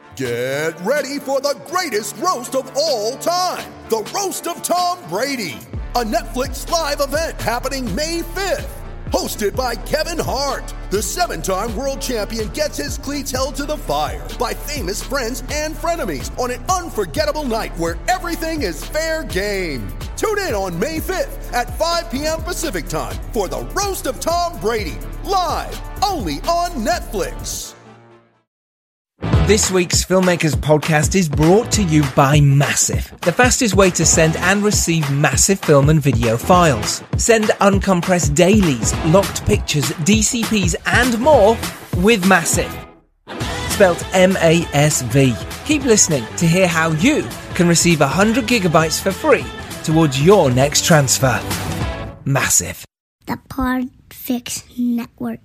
Get ready for the greatest roast of all time, the Roast of Tom Brady, a Netflix live event happening May 5th. Hosted by Kevin Hart, the 7-time world champion gets his cleats held to the fire by famous friends and frenemies on an unforgettable night where everything is fair game. Tune in on May 5th at 5 p.m. Pacific time for the Roast of Tom Brady, live only on Netflix. This week's Filmmakers Podcast is brought to you by Massive, the fastest way to send and receive massive film and video files. Send uncompressed dailies, locked pictures, DCPs and more with Massive. Spelt M-A-S-V. Keep listening to hear how you can receive 100 gigabytes for free towards your next transfer. Massive. The Podfix Network.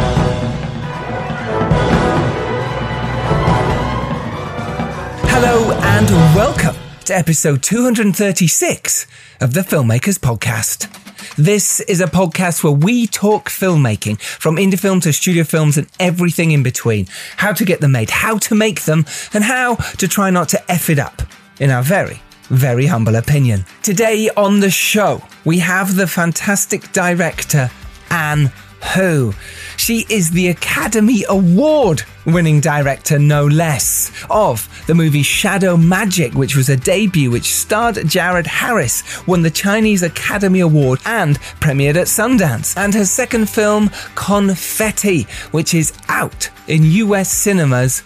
Hello and welcome to episode 236 of the Filmmakers Podcast. This is a podcast where we talk filmmaking, from indie film to studio films and everything in between. How to get them made, how to make them, and how to try not to F it up, in our very, very humble opinion. Today on the show, we have the fantastic director, Anne Hu. She is the Academy Award winning director, no less, of the movie Shadow Magic, which was a debut which starred Jared Harris, won the Chinese Academy Award and premiered at Sundance. And her second film, Confetti, which is out in US cinemas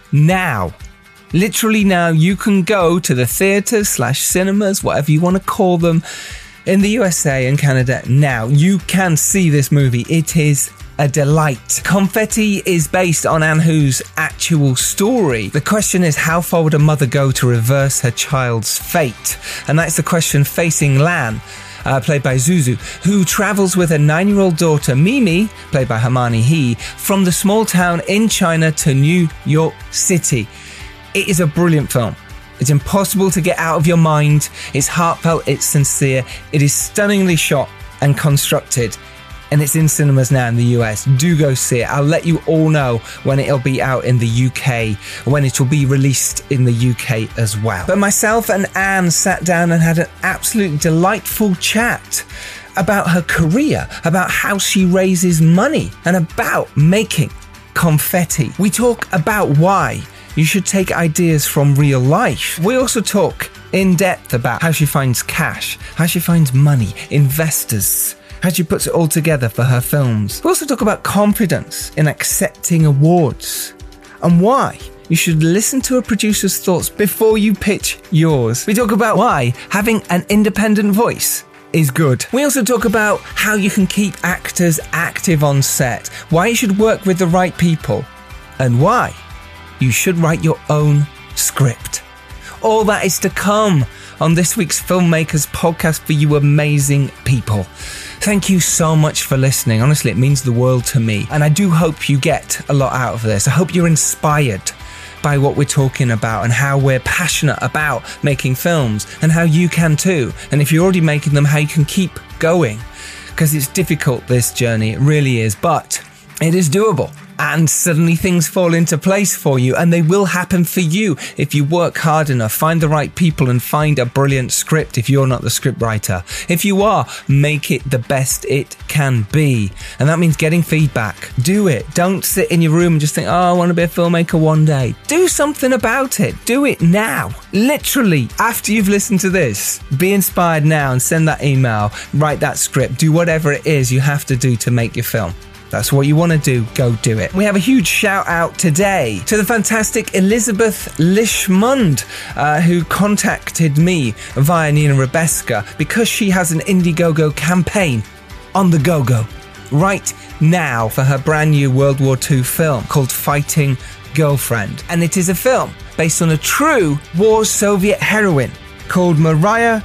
now. Literally now, you can go to the theatres/cinemas, whatever you want to call them, in the USA and Canada now. You can see this movie. It is a delight. Confetti is based on Anne Hu's actual story. The question is, how far would a mother go to reverse her child's fate? And that's the question facing Lan, played by Zuzu, who travels with her 9-year-old daughter, Mimi, played by Hermione He, from the small town in China to New York City. It is a brilliant film. It's impossible to get out of your mind. It's heartfelt, it's sincere, it is stunningly shot and constructed, and it's in cinemas now in the US. Do go see it. I'll let you all know when it'll be out in the UK, when it will be released in the UK as well. But myself and Anne sat down and had an absolutely delightful chat about her career, about how she raises money, and about making Confetti. We talk about why you should take ideas from real life. We also talk in depth about how she finds cash, how she finds money, investors, how she puts it all together for her films. We also talk about confidence in accepting awards and why you should listen to a producer's thoughts before you pitch yours. We talk about why having an independent voice is good. We also talk about how you can keep actors active on set, why you should work with the right people, and why you should write your own script. All that is to come on this week's Filmmakers Podcast for you amazing people. Thank you so much for listening. Honestly, it means the world to me. And I do hope you get a lot out of this. I hope you're inspired by what we're talking about and how we're passionate about making films and how you can too. And if you're already making them, how you can keep going. Because it's difficult, this journey. It really is. But it is doable. And suddenly things fall into place for you, and they will happen for you if you work hard enough, find the right people and find a brilliant script if you're not the script writer. If you are, make it the best it can be. And that means getting feedback. Do it. Don't sit in your room and just think, oh, I want to be a filmmaker one day. Do something about it. Do it now. Literally, after you've listened to this, be inspired now and send that email, write that script, do whatever it is you have to do to make your film. That's what you want to do, go do it. We have a huge shout out today to the fantastic Elizabeth Lishmund, who contacted me via Nina Rebeska because she has an Indiegogo campaign on the go-go right now for her brand new World War II film called Fighting Girlfriend. And it is a film based on a true war Soviet heroine called Maria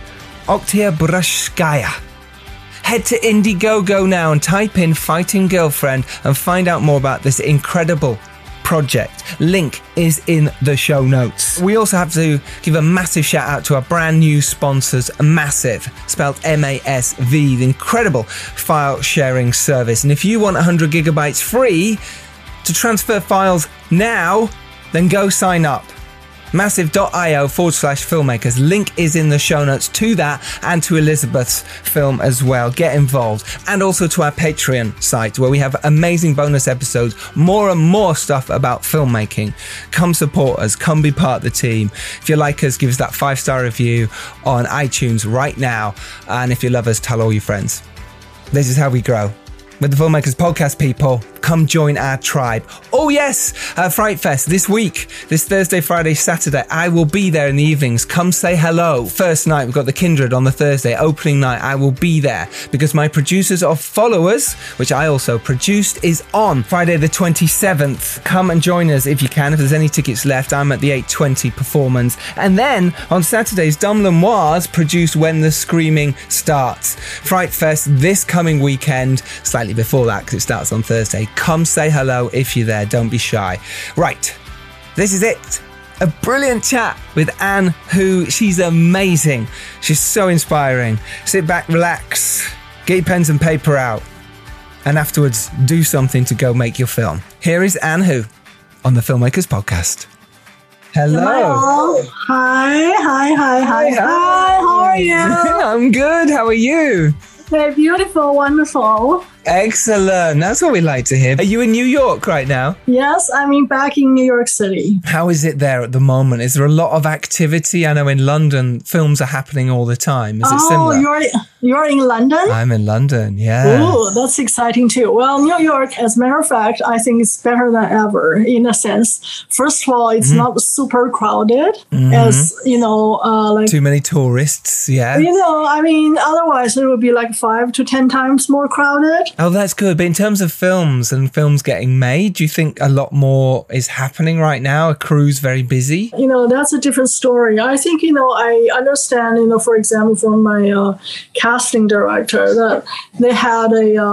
Oktyabrskaya. Head to Indiegogo now and type in Fighting Girlfriend and find out more about this incredible project. Link is in the show notes. We also have to give a massive shout out to our brand new sponsors, Massive, spelled M-A-S-V, the incredible file sharing service. And if you want 100 gigabytes free to transfer files now, then go sign up. Massive.io/filmmakers. Link is in the show notes to that and to Elizabeth's film as well. Get involved. And also to our Patreon site where we have amazing bonus episodes, more and more stuff about filmmaking. Come support us. Come be part of the team. If you like us, give us that 5-star review on iTunes right now. And if you love us, tell all your friends. This is how we grow. With the Filmmakers Podcast, people, come join our tribe. Oh yes, Fright Fest this week, this Thursday, Friday, Saturday. I will be there in the evenings. Come say hello. First night, we've got the Kindred on the Thursday. Opening night, I will be there because my producers of Followers, which I also produced, is on Friday the 27th. Come and join us if you can. If there's any tickets left, I'm at the 8:20 performance. And then on Saturdays, Dom Lenoir's produced When the Screaming Starts. Fright Fest this coming weekend, slightly before that because it starts on Thursday. Come say hello if you're there. Don't be shy. Right, this is it. A brilliant chat with Anne Hu. She's amazing. She's so inspiring. Sit back, relax, get your pens and paper out, and afterwards do something to go make your film. Here is Anne Hu on the Filmmakers Podcast. Hello. Hi. How are you? I'm good. How are you? Very beautiful, wonderful. Excellent. That's what we like to hear. Are you in New York right now? Yes, I'm back in New York City. How is it there at the moment? Is there a lot of activity? I know in London, films are happening all the time. Is it similar? You're in London? I'm in London, yeah. Oh, that's exciting too. Well, New York, as a matter of fact, I think it's better than ever in a sense. First of all, it's not super crowded as, like... Too many tourists, yeah. Otherwise it would be like 5 to 10 times more crowded. Oh, that's good. But in terms of films and films getting made, do you think a lot more is happening right now? A crew's very busy? That's a different story. I think, I understand, for example, from my casting director that they had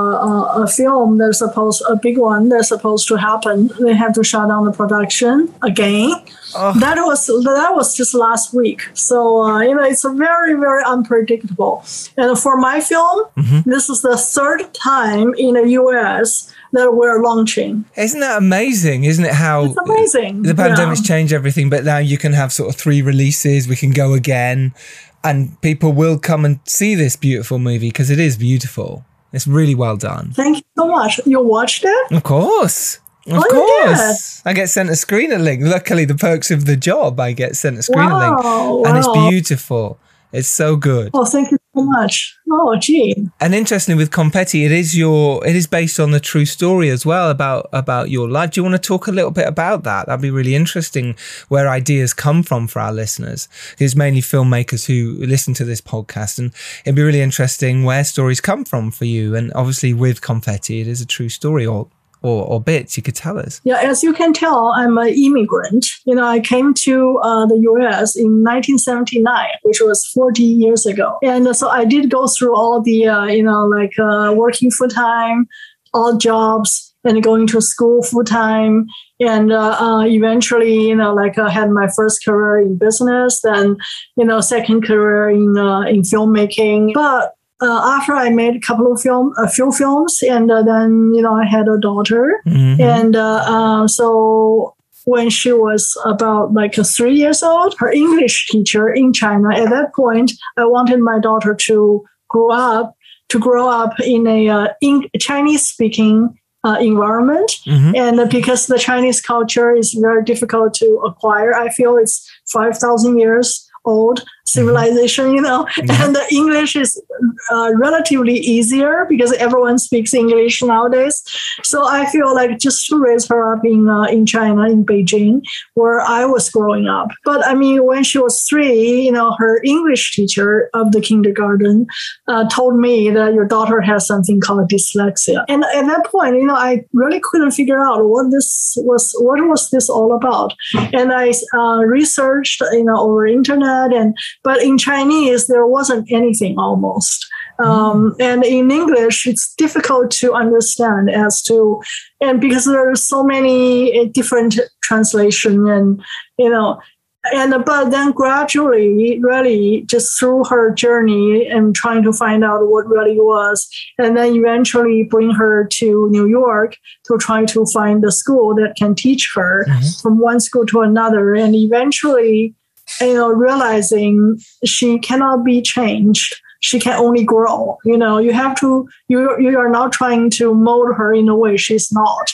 a film a big one that's supposed to happen. They have to shut down the production again. Oh. That was just last week. So, it's a very, very unpredictable. And for my film, this is the third time in the U.S. that we're launching. Isn't that amazing? Isn't it how it's amazing. The pandemic's changed everything, but now you can have sort of 3 releases. We can go again and people will come and see this beautiful movie because it is beautiful. It's really well done. Thank you so much. You watched it? Of course. Of course. Yeah. I get sent a screener link. Luckily, the perks of the job, I get sent a screener link. And it's beautiful. It's so good. Oh, thank you so much. Oh, gee. And interestingly, with Confetti, it is based on the true story as well about your life. Do you want to talk a little bit about that? That'd be really interesting where ideas come from for our listeners. It's mainly filmmakers who listen to this podcast, and it'd be really interesting where stories come from for you. And obviously with Confetti, it is a true story or bits you could tell us. Yeah, as you can tell, I'm an immigrant. I came to the U.S. in 1979, which was 40 years ago. And so I did go through all the, working full-time, odd jobs, and going to school full-time. And eventually, I had my first career in business, then, second career in filmmaking. But after I made a few films, and then, I had a daughter. And so when she was about 3 years old, her English teacher in China, at that point, I wanted my daughter to grow up in a Chinese-speaking environment. And because the Chinese culture is very difficult to acquire, I feel it's 5,000 years old civilization, and the English is relatively easier because everyone speaks English nowadays. So I feel like just to raise her up in China, in Beijing, where I was growing up. But when she was 3, her English teacher of the kindergarten told me that your daughter has something called dyslexia. And at that point, I really couldn't figure out what was this all about. And I researched, over internet, but in Chinese, there wasn't anything almost. And in English, it's difficult to understand and because there are so many different translation and, But then gradually, really just through her journey and trying to find out what really was, and then eventually bring her to New York to try to find the school that can teach her from one school to another, and eventually, realizing she cannot be changed. She can only grow. You have to. You are not trying to mold her in a way she's not.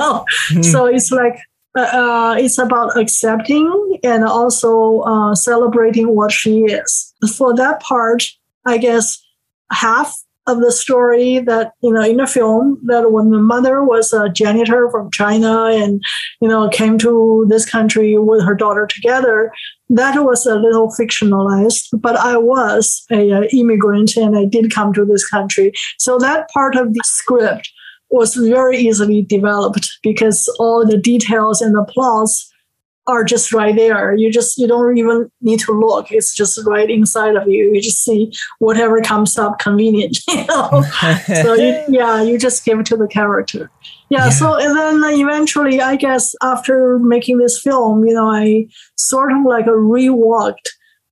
So it's like. It's about accepting and also celebrating what she is. For that part, I guess half of the story that, in the film, that when the mother was a janitor from China and, came to this country with her daughter together, that was a little fictionalized, but I was an immigrant and I did come to this country. So that part of the script was very easily developed because all the details and the plots are just right there. You don't even need to look. It's just right inside of you. You just see whatever comes up convenient, So you just give it to the character. Yeah. So and then eventually, I guess after making this film, I sort of like rewalked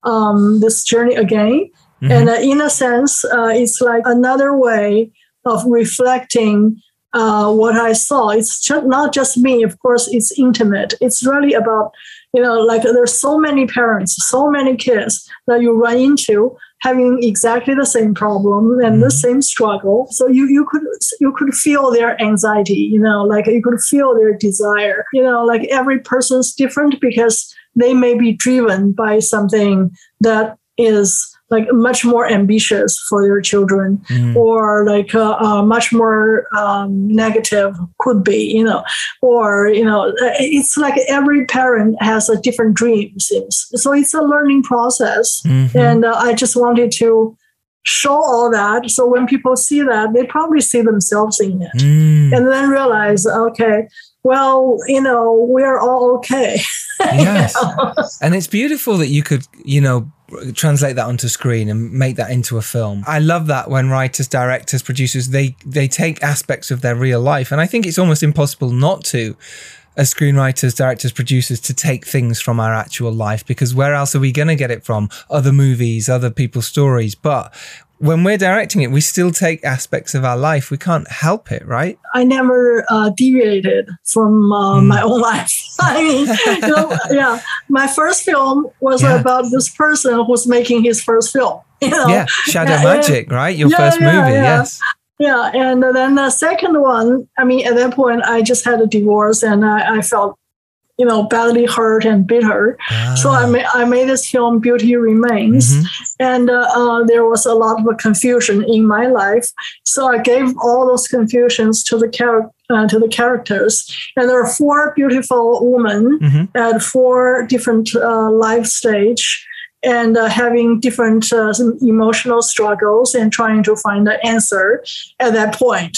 this journey again. And in a sense, it's like another way of reflecting what I saw. It's not just me. Of course, it's intimate. It's really about, there's so many parents, so many kids that you run into having exactly the same problem and the same struggle. So you could feel their anxiety, you could feel their desire, every person's different because they may be driven by something that is like much more ambitious for their children or like much more negative could be, or, it's like every parent has a different dream seems. So it's a learning process. And I just wanted to show all that. So when people see that, they probably see themselves in it and then realize, okay, well, we're all okay. Yes. And it's beautiful that you could, translate that onto screen and make that into a film. I love that when writers, directors, producers, they take aspects of their real life. And I think it's almost impossible not to, as screenwriters, directors, producers, to take things from our actual life, because where else are we going to get it from? Other movies, other people's stories. But when we're directing it, we still take aspects of our life. We can't help it, right? I never deviated from my own life. I mean, my first film was about this person who's making his first film. Shadow Magic, right? Your first movie, yes. Yeah, and then the second one, I mean, at that point, I just had a divorce and I felt, badly hurt and bitter. So I made this film, Beauty Remains, and there was a lot of confusion in my life. So I gave all those confusions to the characters, and there are 4 beautiful women at 4 different life stage. And having different emotional struggles and trying to find the answer at that point,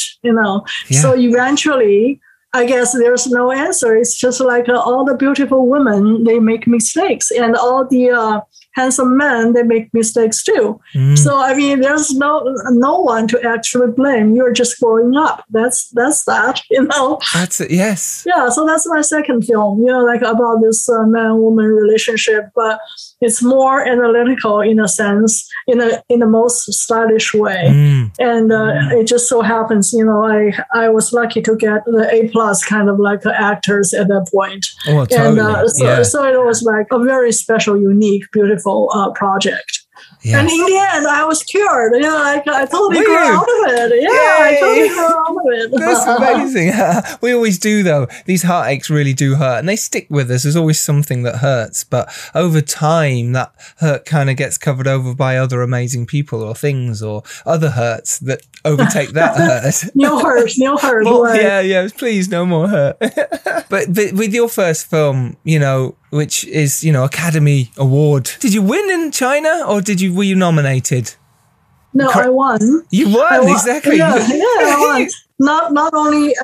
So eventually, I guess there's no answer. It's just like all the beautiful women, they make mistakes, and all the handsome men, they make mistakes too. So I mean, there's no one to actually blame. You're just growing up. That's that. That's it. Yes. Yeah. So that's my second film. Like about this man-woman relationship, but it's more analytical in a sense, in the most stylish way. And it just so happens, I was lucky to get the A+ kind of like actors at that point. Oh, totally. And so it was like a very special, unique, beautiful project. Yes. And in the end, I was cured. I totally grew out of it. Yeah, I totally grew out of it. That's amazing. We always do, though. These heartaches really do hurt, and they stick with us. There's always something that hurts, but over time, that hurt kind of gets covered over by other amazing people or things or other hurts that overtake that hurt. No hurt. Well, right. Yeah. Please, no more hurt. But with your first film, which is, Academy Award. Did you win in China or were you nominated? No, I won. You won, exactly. Yeah, I won. Not only,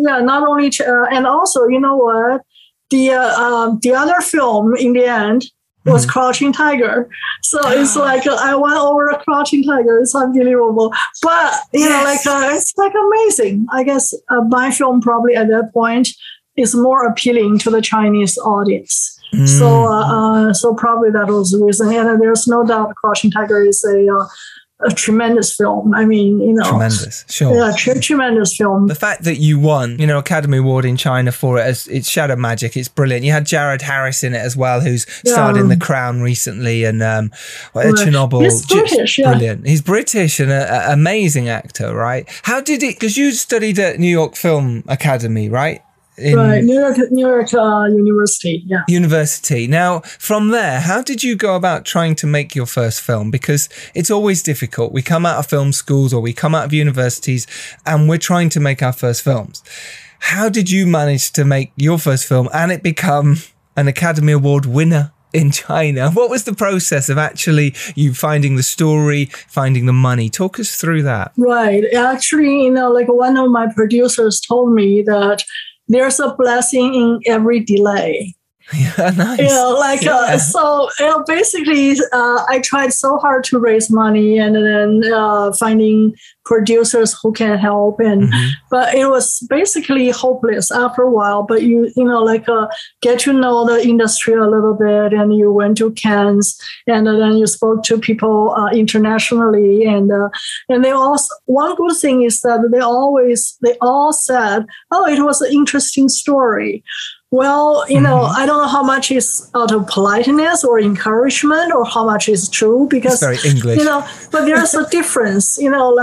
and also, you know what? The other film in the end was Crouching Tiger. So it's like I won over a Crouching Tiger. It's unbelievable. But, it's like amazing. I guess my film probably at that point is more appealing to the Chinese audience. So probably that was the reason. And there's no doubt Crouching Tiger is a tremendous film. I mean, tremendous, sure. Yeah, tremendous film. The fact that you won, Academy Award in China for it, it's Shadow Magic. It's brilliant. You had Jared Harris in it as well, who's starred in The Crown recently, and Chernobyl. He's British, brilliant. He's British and an amazing actor, right? How did it? Because you studied at New York Film Academy, right? Right, New York University, yeah. University. Now, from there, how did you go about trying to make your first film? Because it's always difficult. We come out of film schools or we come out of universities and we're trying to make our first films. How did you manage to make your first film and it become an Academy Award winner in China? What was the process of actually you finding the story, finding the money? Talk us through that. Right. Actually, one of my producers told me that there's a blessing in every delay. Yeah, nice. So basically, I tried so hard to raise money and then finding producers who can help, but it was basically hopeless after a while. But get to know the industry a little bit, and you went to Cannes, and then you spoke to people internationally, and they also, one good thing is that they all said, "Oh, it was an interesting story." Well, I don't know how much is out of politeness or encouragement or how much is true, because it's very English. But there's a difference.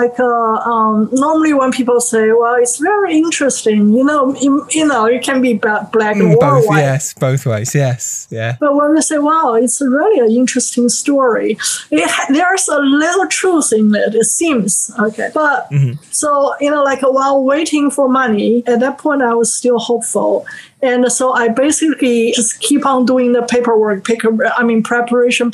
Normally when people say, "Well, it's very interesting," it can be black or white. Yes, both ways. Yes, yeah. But when they say, "Wow, it's really an interesting story," there's a little truth in it. It seems okay. But so while waiting for money, at that point I was still hopeful. And so I basically just keep on doing the paperwork, preparation.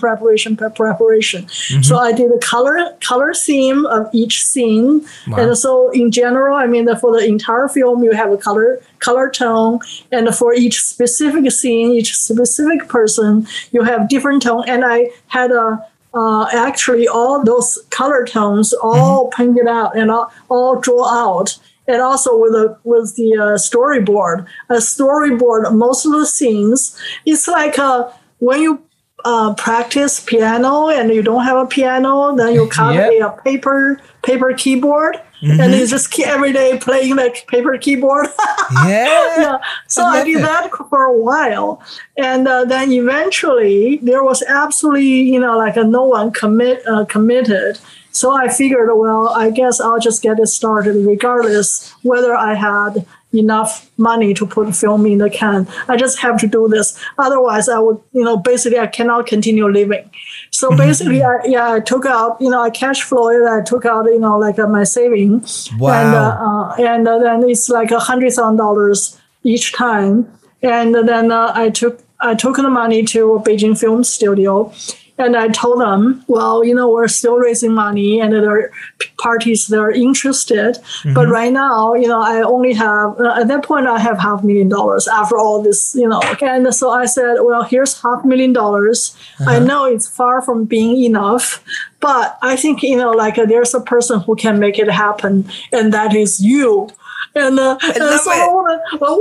So I did a color theme of each scene. Wow. And so in general, for the entire film, you have a color tone. And for each specific scene, each specific person, you have different tone. And I had actually all those color tones all painted out and all draw out. And also with the storyboard. A storyboard, most of the scenes, it's like when you practice piano and you don't have a piano, then you copy a paper keyboard, and you just keep every day playing the paper keyboard. Yeah. So I did that for a while, and then eventually there was absolutely no one committed. So I figured, well, I guess I'll just get it started regardless whether I had enough money to put film in the can. I just have to do this. Otherwise, I would, basically I cannot continue living. So basically, I took out, I cash flowed. I took out, my savings. Wow. And then it's like $100,000 each time. And then I took the money to a Beijing film studio. And I told them, well, we're still raising money and there are parties that are interested. But right now, I only have, at that point, I have $500,000 after all this, And so I said, well, here's $500,000. I know it's far from being enough, but I think, there's a person who can make it happen, and that is you. And so what?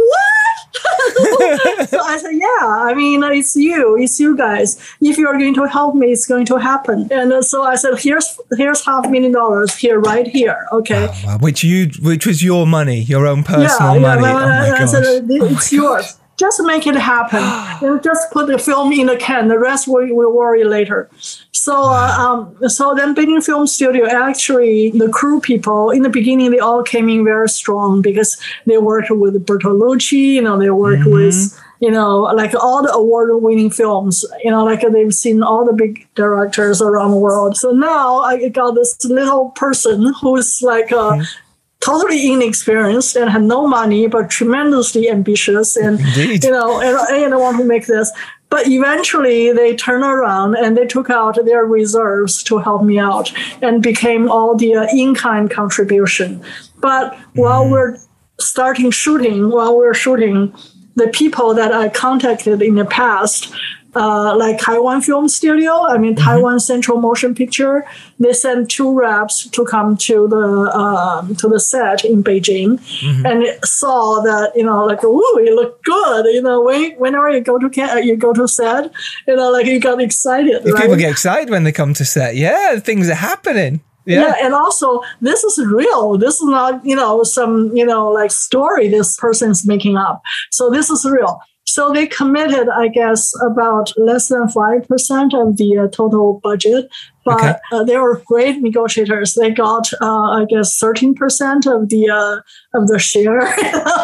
So I said, it's you guys. If you're going to help me, it's going to happen. And so I said, here's $500,000 here, right here. Okay. Oh, wow. Which was your money, your own personal money. Oh my gosh. I said, it's yours. Just make it happen. And just put the film in the can. The rest we'll worry later. So then Beijing Film Studio, actually, the crew people, in the beginning, they all came in very strong because they worked with Bertolucci, they worked with, all the award-winning films, they've seen all the big directors around the world. So now I got this little person who's totally inexperienced and had no money, but tremendously ambitious and, Indeed. and I want to make this. But eventually they turned around and they took out their reserves to help me out and became all the in-kind contribution. But while we're shooting, the people that I contacted in the past, like Taiwan Film Studio, Taiwan Central Motion Picture, they sent 2 reps to come to the set in Beijing, and saw that, ooh, you look good. Whenever you go to set, you got excited. Right? People get excited when they come to set. Yeah, things are happening. Yeah, and also this is real. This is not, some, story this person's making up. So this is real. So they committed, I guess, about less than 5% of the total budget, but they were great negotiators. They got, I guess, 13% of the share.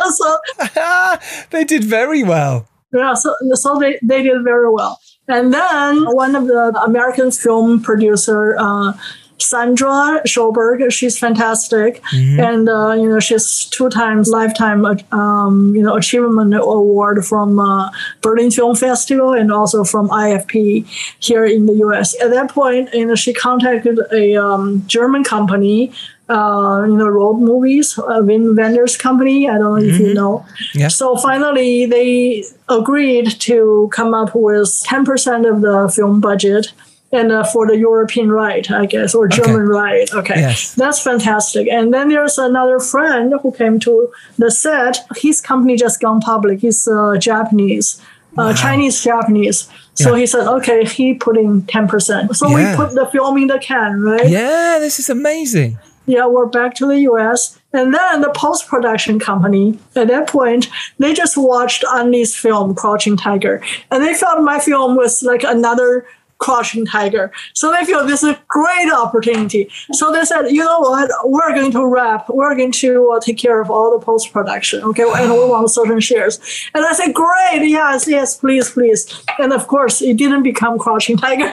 So they did very well. Yeah, so they did very well. And then one of the American film producer, Sandra Schoberg, she's fantastic, and she's 2 times Lifetime Achievement Award from Berlin Film Festival and also from IFP here in the U.S. At that point, she contacted a German company, road movies, Wim Wenders company. I don't know if you know. Yeah. So finally, they agreed to come up with 10% of the film budget. And for the European right, I guess, or German right. Okay. Yes. That's fantastic. And then there's another friend who came to the set. His company just gone public. He's Japanese, Chinese-Japanese. So he said, okay, he put in 10%. So we put the film in the can, right? Yeah, this is amazing. Yeah, we're back to the U.S. And then the post-production company, at that point, they just watched Anli's film, Crouching Tiger. And they felt my film was like another Crouching Tiger. So they feel this is a great opportunity. So they said, you know what, we're going to wrap, we're going to take care of all the post-production, okay, and we want certain shares. And I said, great, yes, please. And of course, it didn't become Crouching Tiger.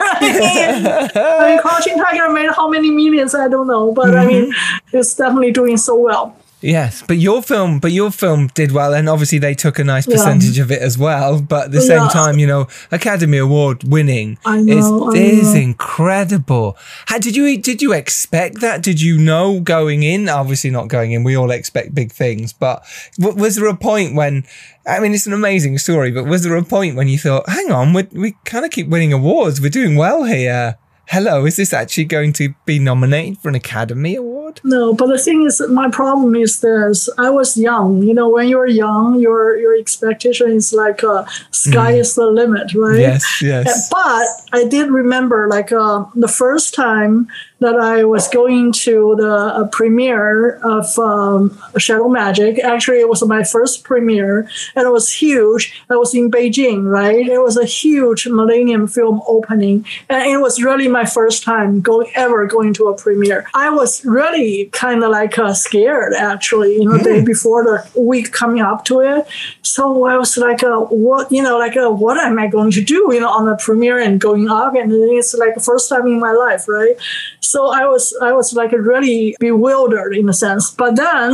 Crouching Tiger made how many millions, I don't know, but it's definitely doing so well. Yes, but your film did well, and obviously they took a nice percentage of it as well. But at the same time, Academy Award winning is incredible. Did you expect that? Did you know going in? Obviously not going in. We all expect big things, but was there a point when? I mean, it's an amazing story, but was there a point when you thought, "Hang on, we kind of keep winning awards. We're doing well here. Hello, is this actually going to be nominated for an Academy Award?" No, but the thing is, my problem is this. I was young. When you're young, your expectation is like sky is the limit, right? Yes. But I did remember the first time that I was going to the premiere of Shadow Magic. Actually, it was my first premiere, and it was huge. I was in Beijing, right? It was a huge Millennium Film opening, and it was really my first time going to a premiere. I was really kind of scared, actually, the day before, the week coming up to it. So I was like, what am I going to do, on the premiere and going up? And it's like the first time in my life, right? So I was really bewildered in a sense. But then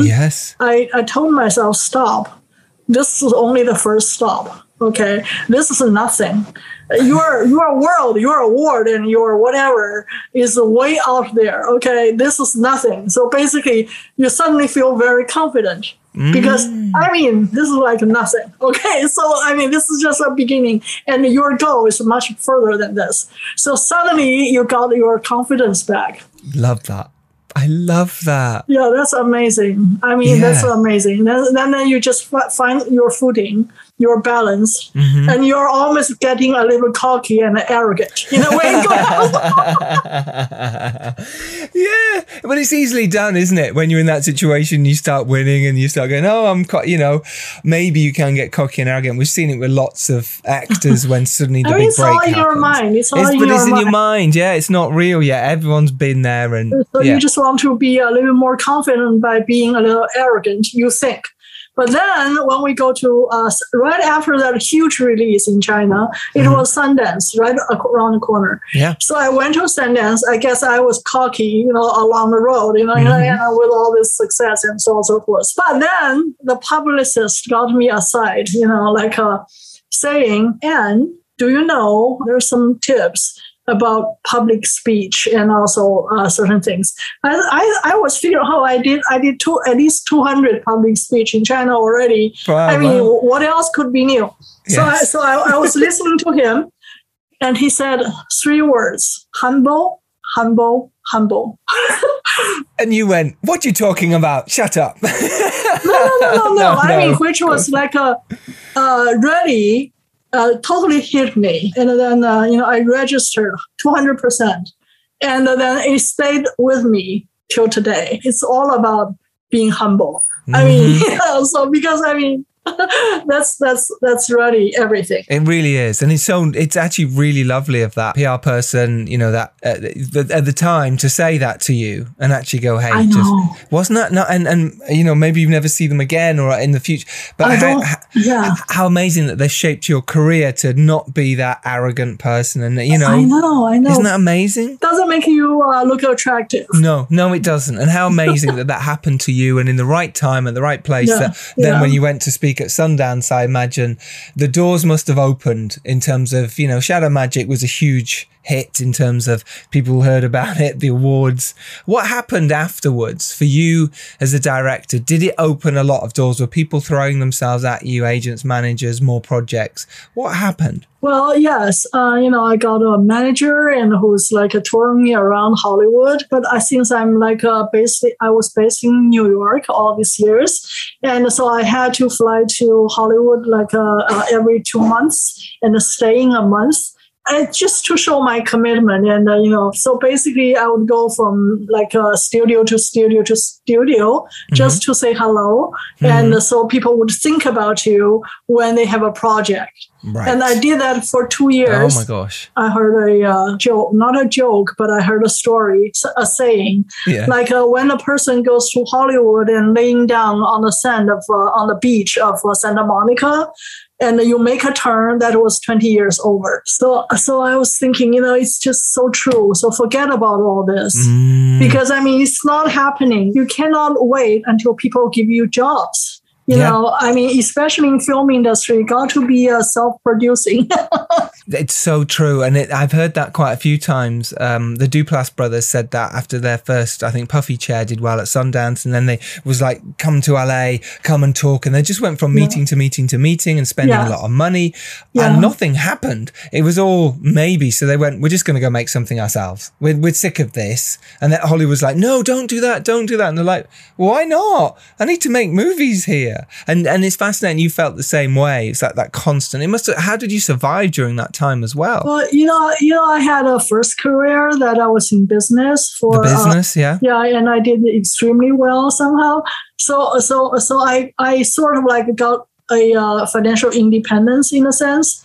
I told myself, stop. This is only the first stop. Okay, this is nothing. Your world, your award, and your whatever is way out there. Okay, this is nothing. So basically, you suddenly feel very confident. Because, this is like nothing. Okay, so, this is just a beginning. And your goal is much further than this. So suddenly you got your confidence back. Love that. I love that. Yeah, that's amazing. That's amazing. Then you just find your footing, your balance, and you're almost getting a little cocky and arrogant. When you go Yeah, but it's easily done, isn't it? When you're in that situation, you start winning and you start going, maybe you can get cocky and arrogant. We've seen it with lots of actors when suddenly the big break happens. It's all in your mind. It's in your mind. Yeah, it's not real yet. Everyone's been there. So you just want to be a little more confident by being a little arrogant, you think. But then when we go to right after that huge release in China, it was Sundance right around the corner. Yeah. So I went to Sundance. I guess I was cocky, along the road, with all this success and so on and so forth. But then the publicist got me aside, saying, "Anne, do you know there's some tips about public speech and also certain things?" I was figuring, I did at least 200 public speech in China already. Wow, what else could be new? Yes. So I was listening to him. And he said 3 words, humble, humble, humble. And you went, what are you talking about? Shut up. No. I mean, which was like really totally hit me. And then, I registered 200%. And then it stayed with me till today. It's all about being humble. I mean, so because that's really everything. It really is. And it's actually really lovely of that PR person, that at the time to say that to you and actually go, hey, I know. just wasn't that not, and maybe you never see them again or in the future, but how amazing that they shaped your career to not be that arrogant person. And I know. Isn't that amazing? Doesn't make you look attractive. No, it doesn't. And how amazing that happened to you and in the right time at the right place. Then when you went to speak at Sundance, I imagine the doors must have opened in terms of, Shadow Magic was a huge hit in terms of people heard about it, the awards. What happened afterwards for you as a director? Did it open a lot of doors? Were people throwing themselves at you, agents, managers, more projects? What happened? Well, yes, I got a manager and who's like touring me around Hollywood. But since I'm I was based in New York all these years, and so I had to fly to Hollywood every 2 months and staying a month. Just to show my commitment. And, so basically I would go from studio to studio to studio just to say hello. And so people would think about you when they have a project. Right. And I did that for 2 years. Oh my gosh. I heard a joke, not a joke, but I heard a story, a saying. Yeah. When a person goes to Hollywood and laying down on the sand on the beach of Santa Monica, and you make a turn, that was 20 years over. So I was thinking, it's just so true. So forget about all this. Because, it's not happening. You cannot wait until people give you jobs. Especially in film industry, got to be self-producing. It's so true. And I've heard that quite a few times. The Duplass brothers said that after their first, I think Puffy Chair did well at Sundance. And then they was like, come to LA, come and talk. And they just went from meeting to meeting to meeting and spending a lot of money. And nothing happened. It was all maybe. So they went, we're just going to go make something ourselves. We're sick of this. And then Hollywood was like, no, don't do that. Don't do that. And they're like, well, why not? I need to make movies here. And it's fascinating. You felt the same way. It's like that constant. How did you survive during that time as well? Well, I had a first career that I was in business for. The business, yeah. Yeah, and I did extremely well somehow. So I sort of got a financial independence in a sense.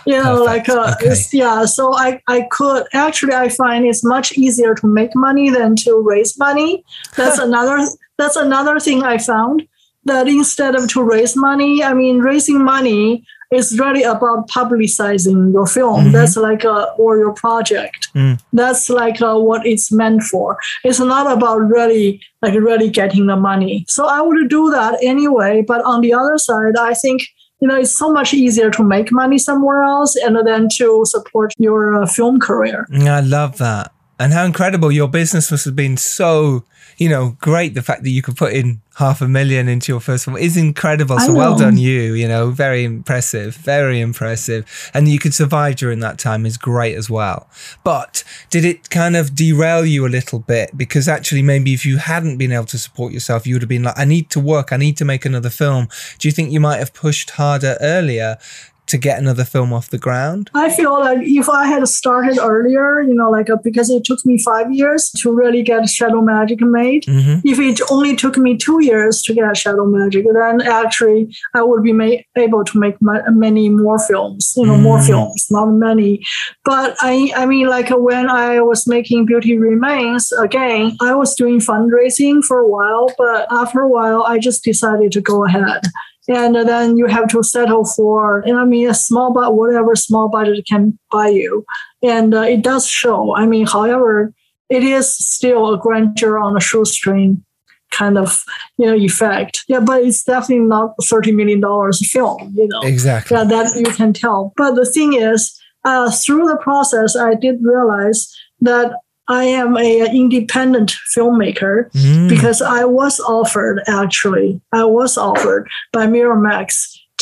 Okay. So I could actually, I find it's much easier to make money than to raise money. That's another thing I found. That instead of to raise money, raising money is really about publicizing your film. That's or your project. That's what it's meant for. It's not about really getting the money. So I would do that anyway. But on the other side, I think, it's so much easier to make money somewhere else and then to support your film career. I love that. And how incredible your business must have been. So, great. The fact that you could put in $500,000 into your first film is incredible. So well done you, very impressive, very impressive. And you could survive during that time is great as well. But did it kind of derail you a little bit? Because actually maybe if you hadn't been able to support yourself, you would have been like, I need to work, I need to make another film. Do you think you might have pushed harder earlier to get another film off the ground? I feel like if I had started earlier, because it took me 5 years to really get Shadow Magic made. If it only took me 2 years to get Shadow Magic, then actually I would be able to make many more films, more films, not many. But when I was making Beauty Remains, again, I was doing fundraising for a while, but after a while, I just decided to go ahead. And then you have to settle for, a small budget, whatever small budget can buy you. And it does show. However, it is still a grandeur on a shoestring kind of, effect. Yeah, but it's definitely not $30 million film, Exactly. Yeah, that you can tell. But the thing is, through the process, I did realize that I am an independent filmmaker because I was offered by Miramax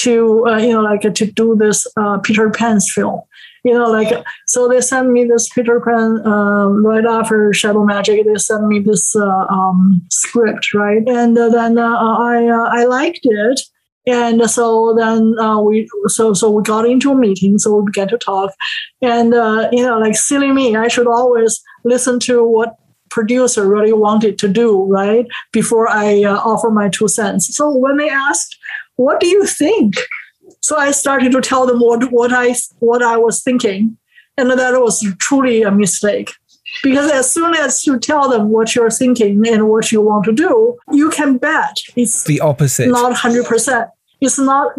to to do this Peter Pan's film. So they sent me this Peter Pan right after Shadow Magic. They sent me this script, right? And then I liked it. And so then we got into a meeting. So we began to talk, and silly me, I should always listen to what producer really wanted to do, right, before I offer my 2 cents. So when they asked, "What do you think?" So I started to tell them what I was thinking, and that was truly a mistake. Because as soon as you tell them what you're thinking and what you want to do, you can bet it's the opposite. Not 100%. It's not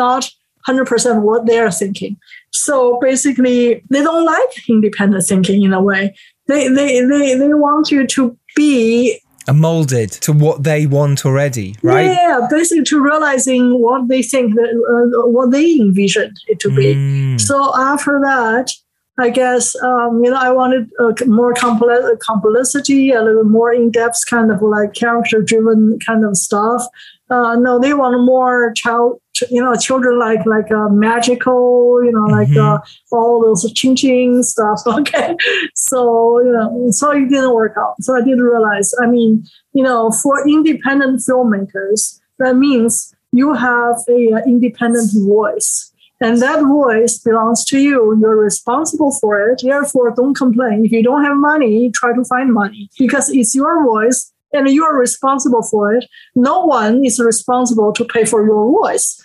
100% what they're thinking. So basically, they don't like independent thinking in a way. They want you to be molded to what they want already, right? Yeah, basically to realizing what they think, what they envisioned it to be. So after that, I guess, I wanted more complexity, a little more in-depth kind of like character-driven kind of stuff. No, they want more children like magical, all those ching-ching stuff. Okay. So, so it didn't work out. So I did realize, for independent filmmakers, that means you have a independent voice. And that voice belongs to you. You're responsible for it. Therefore, don't complain. If you don't have money, try to find money because it's your voice and you are responsible for it. No one is responsible to pay for your voice.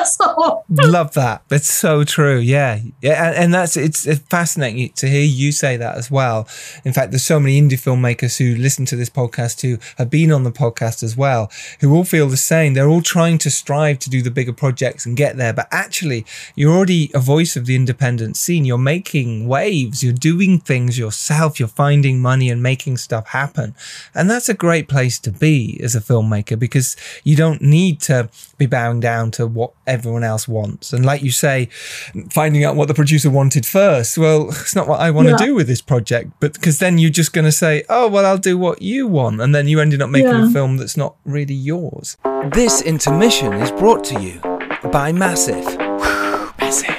Love that. That's so true. Yeah. And it's fascinating to hear you say that as well. In fact, there's so many indie filmmakers who listen to this podcast who have been on the podcast as well, who all feel the same. They're all trying to strive to do the bigger projects and get there. But actually, you're already a voice of the independent scene. You're making waves. You're doing things yourself. You're finding money and making stuff happen. And that's a great place to be as a filmmaker because you don't need to be bowing down to what everyone else wants. And like you say, finding out what the producer wanted first. Well, it's not what I want to do with this project, but because then you're just going to say, oh, well, I'll do what you want. And then you ended up making a film that's not really yours. This intermission is brought to you by Massive. Massive.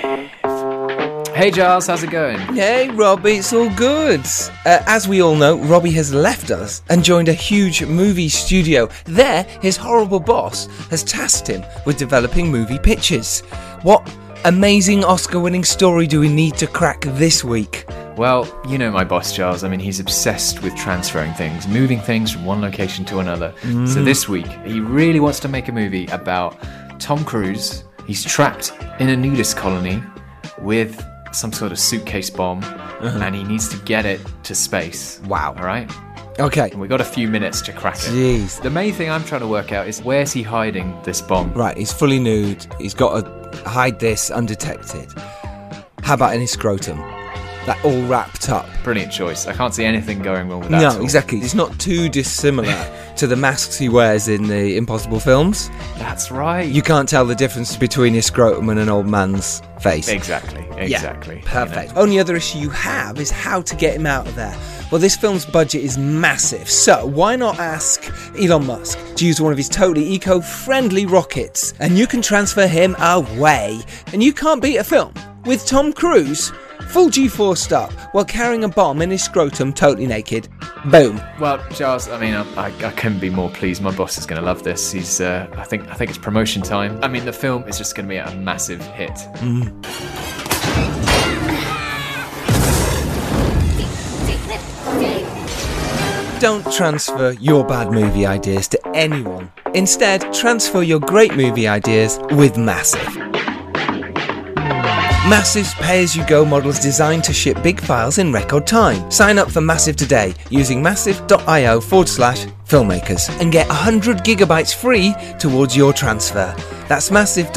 Hey Giles, how's it going? Hey Robbie, it's all good. As we all know, Robbie has left us and joined a huge movie studio. There, his horrible boss has tasked him with developing movie pitches. What amazing Oscar-winning story do we need to crack this week? Well, you know my boss, Giles. He's obsessed with transferring things, moving things from one location to another. So this week, he really wants to make a movie about Tom Cruise. He's trapped in a nudist colony with some sort of suitcase bomb, and he needs to get it to space. Wow. All right? Okay. And we've got a few minutes to crack it. Jeez. The main thing I'm trying to work out is where's he hiding this bomb? Right, he's fully nude. He's got to hide this undetected. How about in his scrotum? That all wrapped up. Brilliant choice. I can't see anything going wrong with that. No, exactly. It's not too dissimilar to the masks he wears in the Impossible films. That's right. You can't tell the difference between his scrotum and an old man's face. Exactly. Yeah, perfect. Only other issue you have is how to get him out of there. Well, this film's budget is massive, so why not ask Elon Musk to use one of his totally eco-friendly rockets, and you can transfer him away. And you can't beat a film with Tom Cruise full G4 start while carrying a bomb in his scrotum totally naked. Boom. Well, Giles, I couldn't be more pleased. My boss is going to love this. He's, I think it's promotion time. The film is just going to be a massive hit. Don't transfer your bad movie ideas to anyone. Instead, transfer your great movie ideas with Massive. Massive's pay-as-you-go model is designed to ship big files in record time. Sign up for Massive today using massive.io/filmmakers and get 100 gigabytes free towards your transfer. That's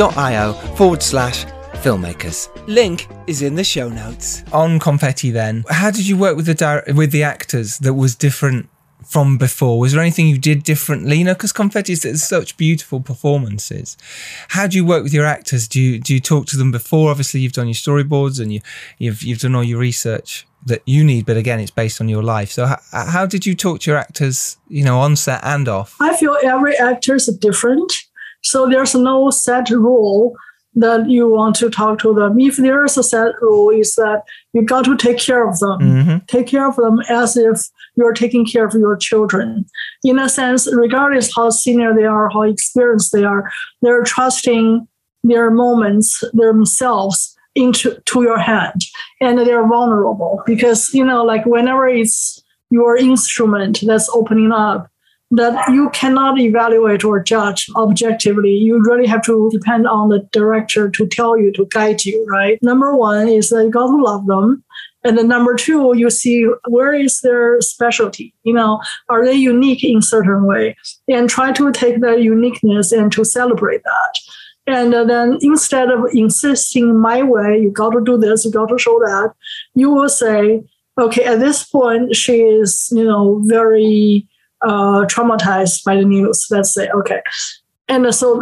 massive.io/filmmakers. Link is in the show notes. On Confetti then, how did you work with the actors that was different from before? Was there anything you did differently? Because Confetti is such beautiful performances. How do you work with your actors? Do you talk to them before? Obviously, you've done your storyboards and you've done all your research that you need, but again, it's based on your life. So how did you talk to your actors, on set and off? I feel every actor is different. So there's no set rule that you want to talk to them. If there is a set rule, is that you got to take care of them. Mm-hmm. Take care of them as if you're taking care of your children. In a sense, regardless how senior they are, how experienced they are, they're trusting their moments, themselves into your hand. And they're vulnerable because, like whenever it's your instrument that's opening up, that you cannot evaluate or judge objectively. You really have to depend on the director to tell you, to guide you, right? Number one is that you got to love them. And then number two, you see where is their specialty? Are they unique in certain way? And try to take that uniqueness and to celebrate that. And then instead of insisting my way, you got to do this, you got to show that, you will say, okay, at this point, she is, very traumatized by the news, let's say, okay. And so,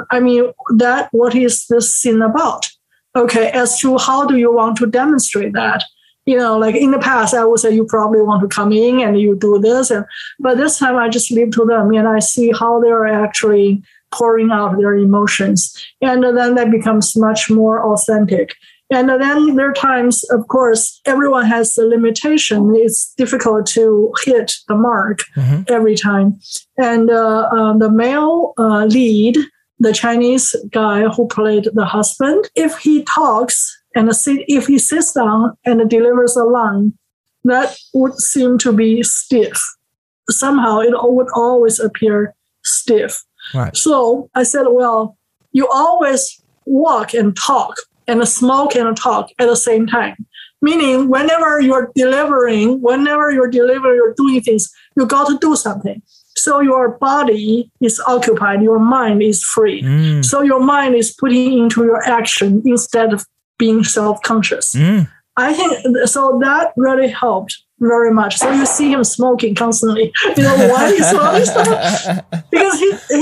what is this scene about? Okay, as to how do you want to demonstrate that? Like in the past, I would say you probably want to come in and you do this. But this time I just leave to them and I see how they're actually pouring out their emotions. And then that becomes much more authentic. And then there are times, of course, everyone has a limitation. It's difficult to hit the mark every time. And the male lead, the Chinese guy who played the husband, if he talks and if he sits down and delivers a line, that would seem to be stiff. Somehow it would always appear stiff. Right. So I said, well, you always walk and talk and smoke and talk at the same time. Meaning whenever you're delivering, you're doing things, you got to do something. So your body is occupied, your mind is free. So your mind is putting into your action instead of being self-conscious. I think so that really helped very much. So you see him smoking constantly. Why he smokes? Because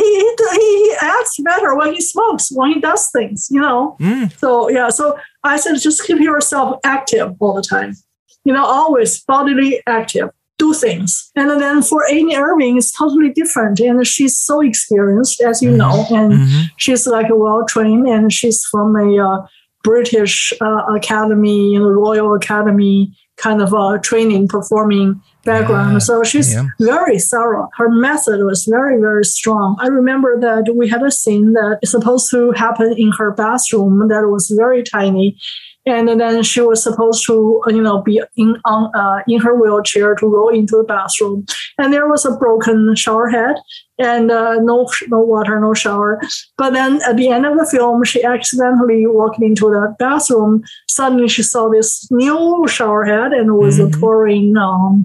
he acts better when he smokes, when he does things, So yeah, so I said just keep yourself active all the time. Always bodily active. Do things. And then for Amy Irving, it's totally different. And she's so experienced, as you know, and she's like well-trained, and she's from a British Academy, Royal Academy kind of training, performing background. So she's very thorough. Her method was very, very strong. I remember that we had a scene that is supposed to happen in her bathroom that was very tiny. And then she was supposed to, be in her wheelchair to roll into the bathroom. And there was a broken shower head and no water, no shower. But then at the end of the film, she accidentally walked into the bathroom. Suddenly she saw this new shower head and it was a pouring,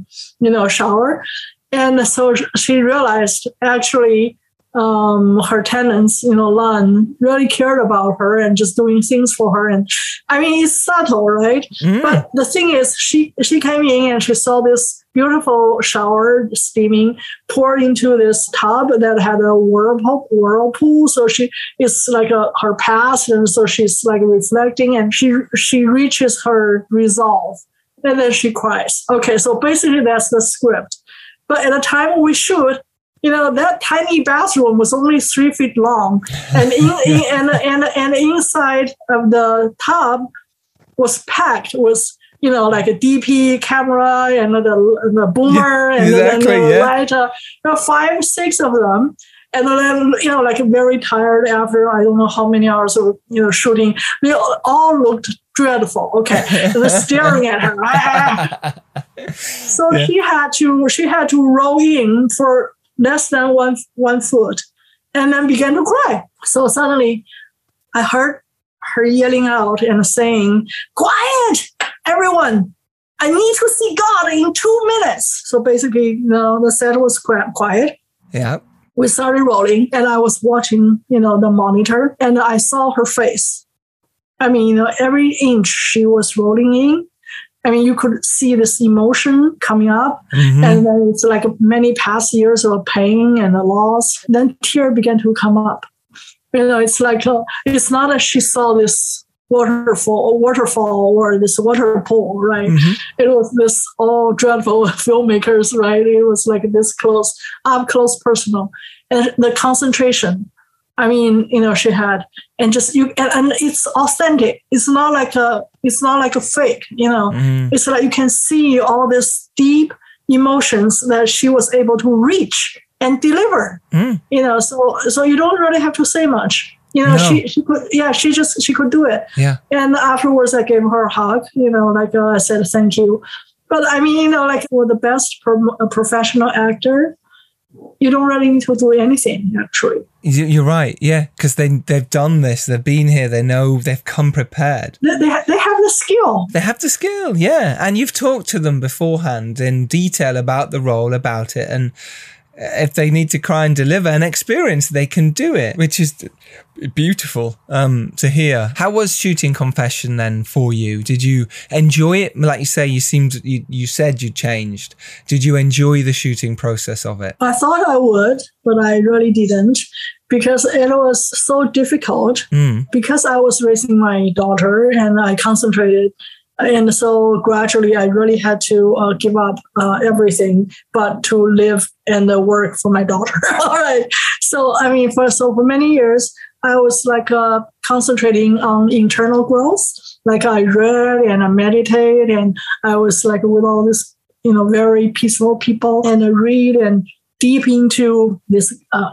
shower. And so she realized actually, her tenants, Lan, really cared about her and just doing things for her. And it's subtle, right? But the thing is, she came in and she saw this beautiful shower steaming poured into this tub that had a whirlpool. So it's like her past. And so she's like reflecting and she reaches her resolve and then she cries. Okay. So basically that's the script. But at the time we shoot, that tiny bathroom was only 3 feet long, and and inside of the tub was packed with like a DP camera and the boomer and the light, 5, 6 of them. And then, like very tired after I don't know how many hours of shooting, they all looked dreadful. Okay, they're staring at her. So she had to roll in for less than one foot, and then began to cry. So suddenly, I heard her yelling out and saying, "Quiet, everyone! I need to see God in 2 minutes." So basically, the set was quiet. Yeah. We started rolling, and I was watching, the monitor, and I saw her face. Every inch she was rolling in. You could see this emotion coming up, and then it's like many past years of pain and loss. Then tears began to come up. It's like it's not that she saw this waterfall or this water pool, right? It was this all dreadful filmmakers, right? It was like this up close, personal, and the concentration I mean, she had, and just and it's authentic. It's not like a fake, It's like you can see all these deep emotions that she was able to reach and deliver, so you don't really have to say much. No. She could, she could do it. Yeah. And afterwards I gave her a hug, I said, thank you. But I mean, for the best professional actor, you don't really need to do anything, actually. You're right, yeah, because they've done this, they've been here, they know, they've come prepared. They have the skill. They have the skill, yeah. And you've talked to them beforehand in detail about the role, about it, and if they need to cry and deliver an experience, they can do it, which is beautiful to hear. How was shooting Confession then for you? Did you enjoy it? Like you say, you said you changed. Did you enjoy the shooting process of it? I thought I would, but I really didn't, because it was so difficult. Because I was raising my daughter and I concentrated. And so gradually I really had to give up everything but to live and work for my daughter. All right. So, I mean, for many years, I was like concentrating on internal growth. Like I read and I meditated, and I was like with all this, very peaceful people, and I read and deep into this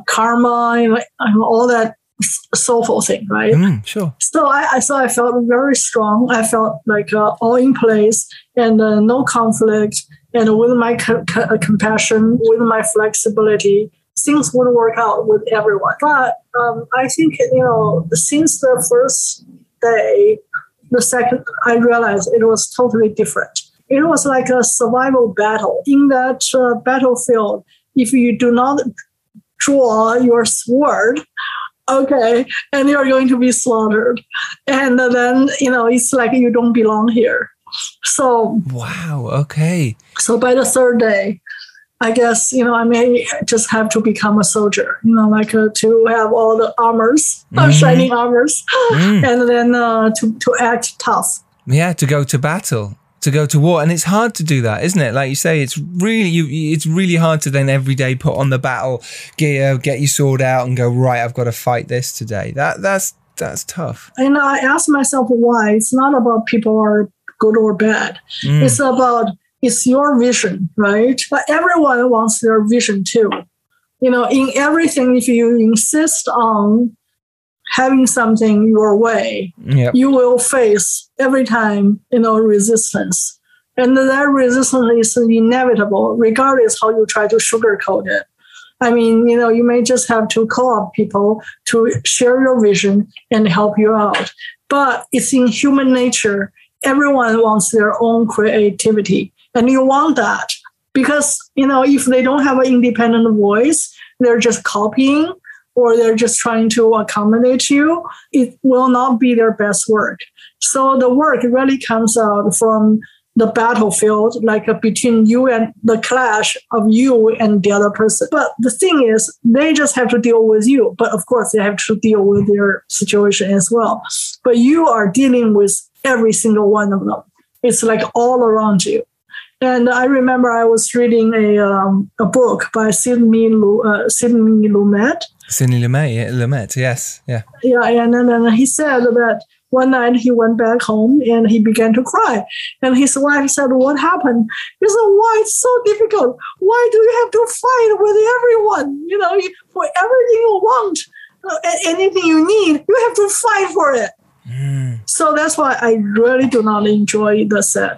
karma and all that soulful thing, right? Sure. So I felt very strong. I felt like all in place and no conflict. And with my compassion, with my flexibility, things would work out with everyone. But I think, since the first day, the second, I realized it was totally different. It was like a survival battle. In that battlefield, if you do not draw your sword, okay, and you're going to be slaughtered. And then, it's like you don't belong here. So. Wow, okay. So by the third day, I guess, I may just have to become a soldier, to have all the armors, shining armors, and then to act tough. Yeah, to go to battle. To go to war, and it's hard to do that, isn't it? Like you say, it's really hard to then every day put on the battle gear, get your sword out, and go, right, I've got to fight this today. That's tough. And I ask myself why. It's not about people are good or bad. It's your vision, right? But everyone wants their vision too. In everything, if you insist on having something your way, you will face every time, resistance. And that resistance is inevitable, regardless how you try to sugarcoat it. I mean, you may just have to call up people to share your vision and help you out. But it's in human nature. Everyone wants their own creativity. And you want that because, if they don't have an independent voice, they're just copying, or they're just trying to accommodate you, it will not be their best work. So the work really comes out from the battlefield, like between you and the clash of you and the other person. But the thing is, they just have to deal with you. But of course, they have to deal with their situation as well. But you are dealing with every single one of them. It's like all around you. And I remember I was reading a book by Sidney Lumet. Sidney Lumet, yes. Yeah. Yeah, and then he said that one night he went back home and he began to cry. And his wife said, what happened? He said, why it's so difficult? Why do you have to fight with everyone? For everything you want, anything you need, you have to fight for it. So that's why I really do not enjoy the set.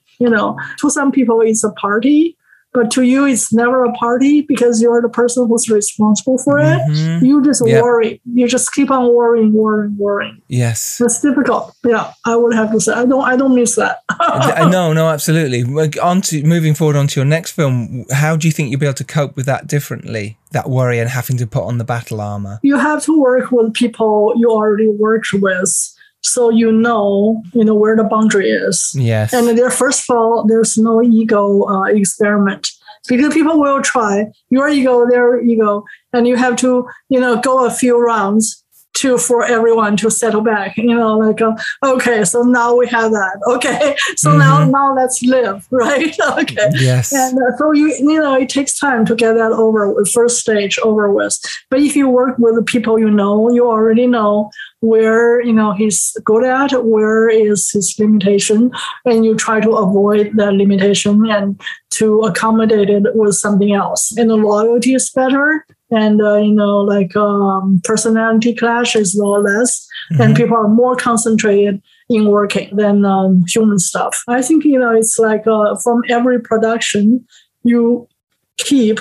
To some people it's a party, but to you it's never a party because you're the person who's responsible for it. You just worry. You just keep on worrying. Yes. It's difficult. Yeah, I would have to say. I don't miss that. No, absolutely. Moving forward onto your next film, how do you think you'll be able to cope with that differently? That worry and having to put on the battle armor? You have to work with people you already worked with. So where the boundary is. Yes. And first of all, there's no ego experiment. Because people will try your ego, their ego, and you have to, go a few rounds for everyone to settle back, okay, so now we have that. Okay, so now let's live, right? Okay. Yes. And so it takes time to get that over with, first stage over with. But if you work with the people you already know where he's good at, where is his limitation, and you try to avoid that limitation and to accommodate it with something else. And the loyalty is better. And, personality clash is less, and people are more concentrated in working than human stuff. I think, it's like from every production, you keep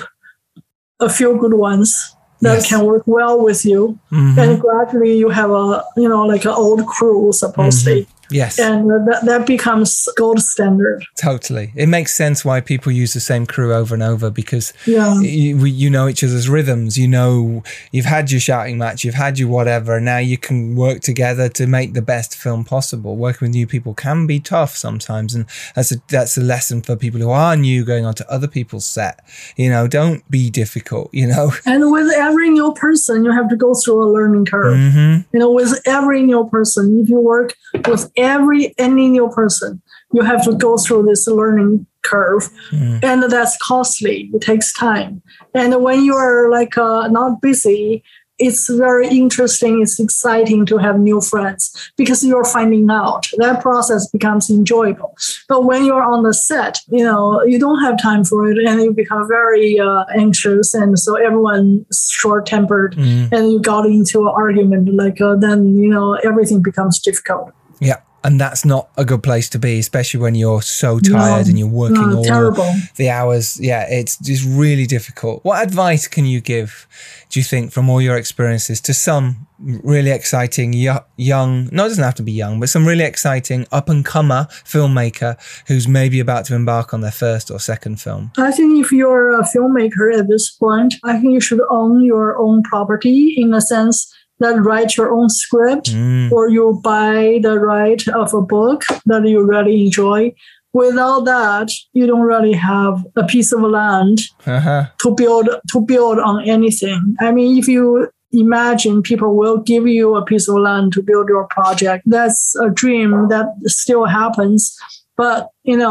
a few good ones that can work well with you. And gradually you have an old crew, supposedly. Yes. And that becomes gold standard. Totally. It makes sense why people use the same crew over and over, because you know each other's rhythms. You've had your shouting match, you've had your whatever. Now you can work together to make the best film possible. Working with new people can be tough sometimes. And that's a lesson for people who are new going onto other people's set. Don't be difficult, And with every new person, you have to go through a learning curve. With every new person, if you work with any new person, you have to go through this learning curve, and that's costly. It takes time, and when you are not busy, it's very interesting. It's exciting to have new friends because you're finding out. That process becomes enjoyable. But when you're on the set, you don't have time for it, and you become very anxious, and so everyone's short-tempered, and you got into an argument. Then everything becomes difficult. Yeah. And that's not a good place to be, especially when you're so tired and you're working all the hours. Yeah, it's just really difficult. What advice can you give, do you think, from all your experiences to some really exciting young, no, it doesn't have to be young, but some really exciting up-and-comer filmmaker who's maybe about to embark on their first or second film? I think if you're a filmmaker at this point, I think you should own your own property in a sense that write your own script, or you buy the right of a book that you really enjoy. Without that, you don't really have a piece of land to build on anything. I mean, if you imagine people will give you a piece of land to build your project, that's a dream that still happens. But,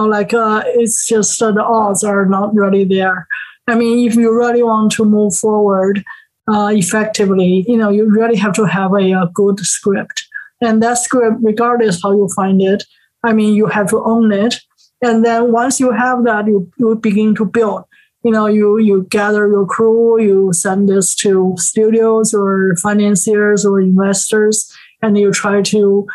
it's just the odds are not really there. I mean, if you really want to move forward effectively, you really have to have a good script. And that script, regardless how you find it, I mean, you have to own it. And then once you have that, you begin to build. You gather your crew, you send this to studios or financiers or investors, and you try to,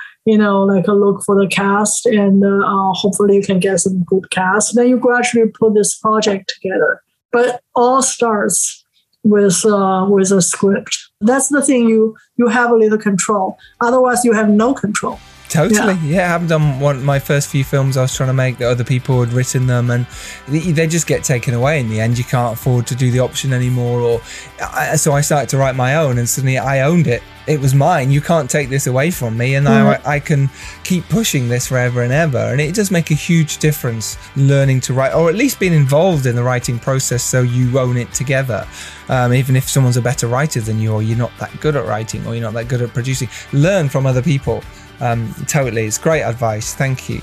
look for the cast, and hopefully you can get some good cast. Then you gradually put this project together. But all starts with a script. That's the thing, you have a little control. Otherwise, you have no control. Totally. Yeah, I haven't done my first few films I was trying to make that other people had written them, and they just get taken away in the end. You can't afford to do the option anymore. So I started to write my own, and suddenly I owned it. It was mine. You can't take this away from me, and I can keep pushing this forever and ever. And it does make a huge difference learning to write, or at least being involved in the writing process so you own it together. Even if someone's a better writer than you, or you're not that good at writing, or you're not that good at producing, learn from other people. Totally. It's great advice. Thank you.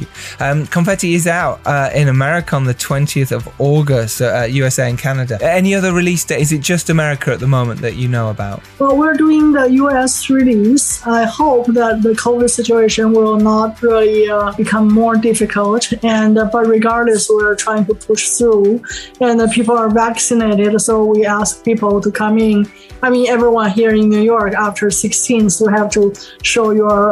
Confetti is out in America on the 20th of August, USA and Canada. Any other release date? Is it just America at the moment that you know about? Well, we're doing the US release. I hope that the COVID situation will not really become more difficult. But regardless, we're trying to push through. And people are vaccinated, so we ask people to come in. I mean, everyone here in New York, after 16th, you have to show your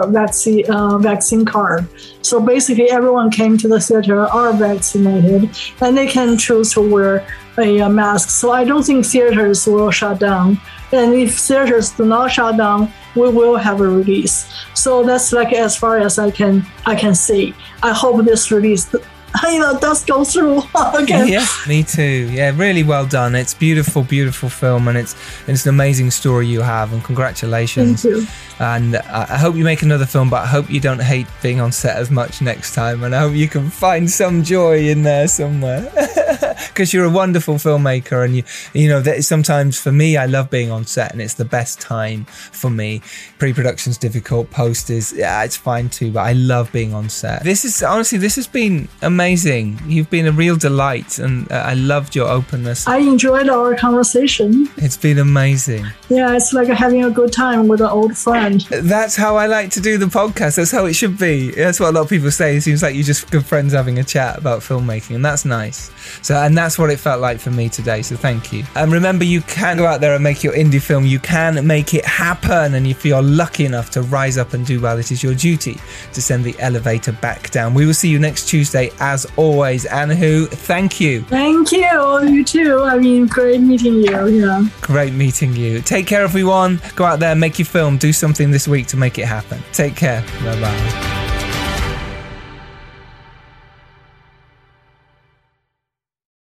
vaccine card. So basically, everyone came to the theater are vaccinated, and they can choose to wear a mask. So I don't think theaters will shut down. And if theaters do not shut down, we will have a release. So that's as far as I can see. I hope this release does go through. Okay. Yeah, me too. Yeah, really well done. It's beautiful film, and it's an amazing story you have, and congratulations. Thank you. And I hope you make another film, but I hope you don't hate being on set as much next time, and I hope you can find some joy in there somewhere. because you're a wonderful filmmaker, and you know that sometimes for me, I love being on set, and it's the best time for me. Pre-production's difficult, post is it's fine too, but I love being on set. This has been amazing. You've been a real delight, and I loved your openness. I enjoyed our conversation. It's been amazing. Yeah, it's like having a good time with an old friend. That's how I like to do the podcast. That's how it should be. That's what a lot of people say. It seems like you're just good friends having a chat about filmmaking, and that's nice. And that's what it felt like for me today, so thank you. And remember, you can go out there and make your indie film. You can make it happen, and if you're lucky enough to rise up and do well, it is your duty to send the elevator back down. We will see you next Tuesday, as always. Anhu, thank you. Thank you. You too. I mean, great meeting you. Yeah. Great meeting you. Take care, everyone. Go out there, make your film. Do something this week to make it happen. Take care. Bye-bye.